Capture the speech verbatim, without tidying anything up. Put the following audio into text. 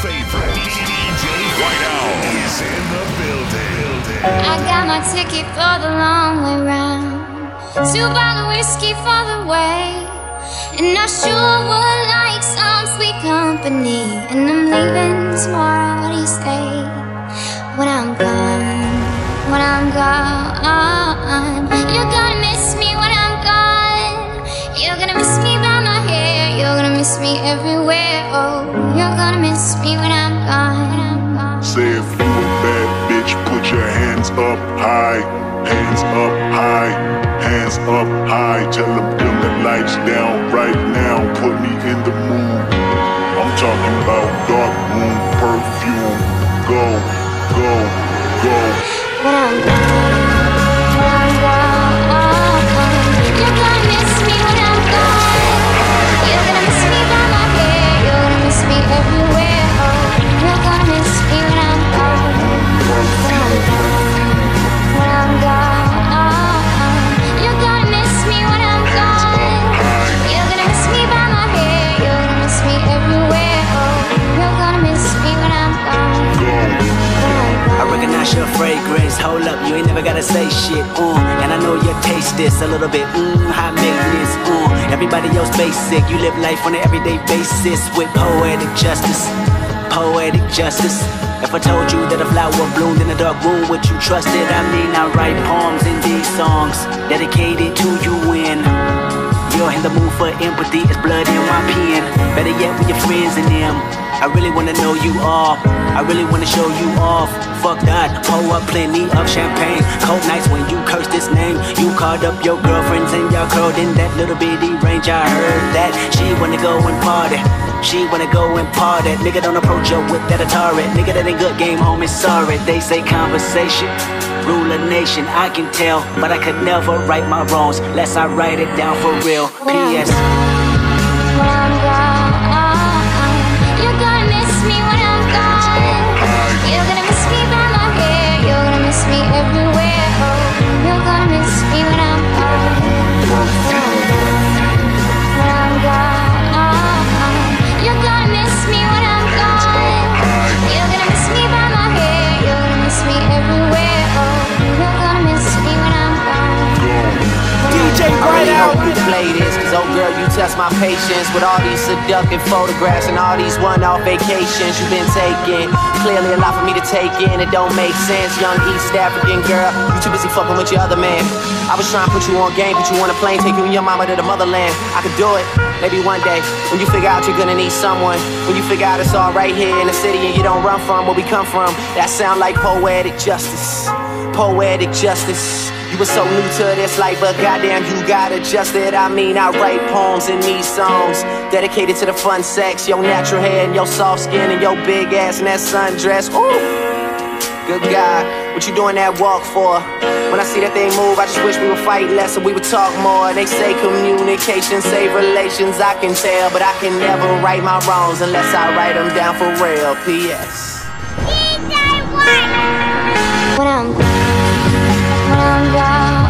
favorite D J Whiteout is in the building. I got my ticket for the long way round, two bottle whiskey for the way, and I sure would like some sweet company. And I'm leaving tomorrow. What do you say? When I'm gone, when I'm gone, you're gonna miss me when I'm gone. You're gonna miss me by my hair. You're gonna miss me everywhere. Oh, you're gonna miss me when I'm gone. Say if you a bad bitch, put your hands up high. Hands up high, hands up high. Tell them dim the lights down right now. Put me in the mood. I'm talking about dark room perfume. Go, go, go. When I'm gone, when I'm gone, you're gonna miss me when I'm gone. You're gonna miss me by my hair. You're gonna miss me everywhere. Oh, you're gonna miss me when I'm gone. When I'm gone, when I'm gone, you're gonna miss me when I'm gone. You're gonna miss me by my hair. You're gonna miss me everywhere. Oh, you're gonna miss me when I'm gone. I recognize your fragrance. Hold up, you ain't never gotta say shit. Uh, and I know you taste this a little bit. Mmm, high maintenance. Uh, everybody else basic. You live life on an everyday basis with poetic justice. Poetic justice. If I told you that a flower bloomed in a dark room, would you trust it? I mean, I write poems in these songs dedicated to you when you're in the mood for empathy. It's blood in my pen. Better yet, with your friends and them. I really wanna know you all. I really wanna show you off. Fuck that, pour up plenty of champagne. Cold nights when you curse this name. You called up your girlfriends and y'all curled in that little bitty range. I heard that she wanna go and party. She wanna go and party. Nigga, don't approach her with that Atari. Nigga, that ain't good game, homie, sorry. They say conversation rule a nation, I can tell, but I could never right my wrongs unless I write it down for real. P S When I'm gone, you're gonna miss me when I'm gone. You're gonna miss me by my hair. You're gonna miss me everywhere. Oh, you're gonna miss me when I'm gone. When I'm gone, you're gonna miss me when I'm gone. You're gonna miss me by my hair. You're gonna miss me everywhere. Oh, you're gonna miss me when I'm gone. D J Whiteout. You play this, cause oh girl, you test my patience with all these seductive photographs and all these one-off vacations you've been taking. Clearly a lot for me to take in, it don't make sense. Young East African girl, you too busy fucking with your other man. I was trying to put you on game, put you on a plane, take you and your mama to the motherland. I could do it, maybe one day, when you figure out you're gonna need someone. When you figure out it's all right here in the city and you don't run from where we come from. That sound like poetic justice, poetic justice. You were so new to this life, but goddamn, you got adjusted. I mean, I write poems in these songs dedicated to the fun sex, your natural hair and your soft skin and your big ass and that sundress. Ooh, good God, what you doing that walk for? When I see that thing move, I just wish we would fight less and we would talk more. They say communication save relations, I can tell, but I can never right my wrongs unless I write them down for real. P S D J Whiteout. When I'm gone, when I'm gone.